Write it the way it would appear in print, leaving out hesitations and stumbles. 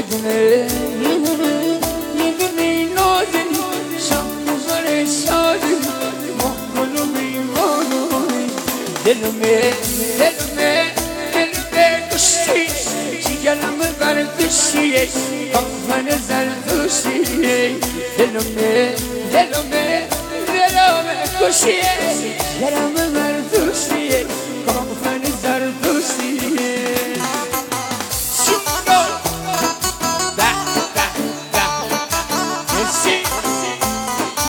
بدونه نازی شمزار شادی محملو بیمانوی دلمه کشتی جیگرم برکشی آفن زردوشی دلمه کشی جیگرم بردوشی